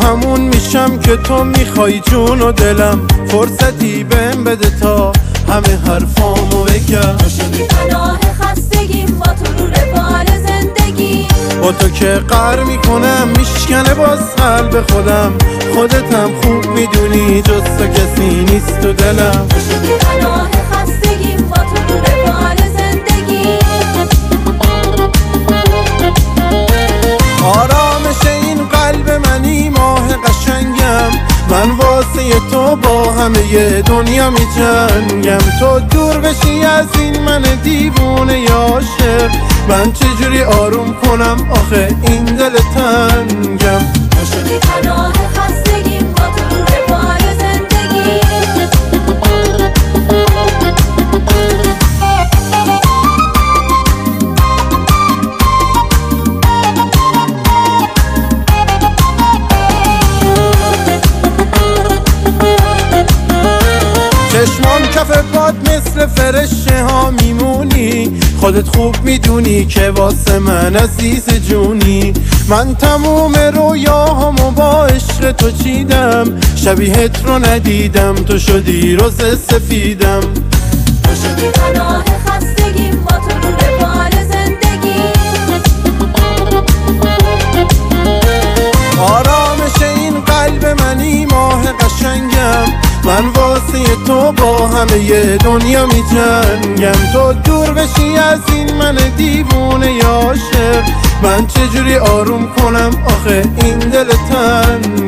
همون میشم که تو میخوای جون و دلم. فرصتی بهم بده تا همه حرفامو بگم. تو شدی پناه خستگیم، با تو رو روال زندگی. با تو که قهر میکنم میشکنه باز قلب خودم. خودتم خوب میدونی جز تو کسی نیست تو دلم. تو شدی پناه خستگیم، با تو رو روال زندگی. آرامش این قلب منی ماه قشنگم. من واسه تو با همه دنیا می جنگم. تو دور بشی از این من دیوونه عاشق. من چجوری آروم کنم آخه این دل تنگم. تو شدی پناه خستگیم، با تو رو روال زندگی. چشمام کف باد مثل فرشته ها میمونی. خودت خوب میدونی که واسه من عزیز جونی. من تموم رویاهامو با عشق تو چیدم. شبیهت رو ندیدم، تو شدی روز سفیدم. تو شدی پناه خستگیم، با تو رو روال زندگی. آرامش این قلب منی ماه قشنگم. من واسه تو با همه دنیا می جنگم. تو دور بشی از این من دیوونه عاشق. من چجوری آروم کنم آخه این دل تنگ.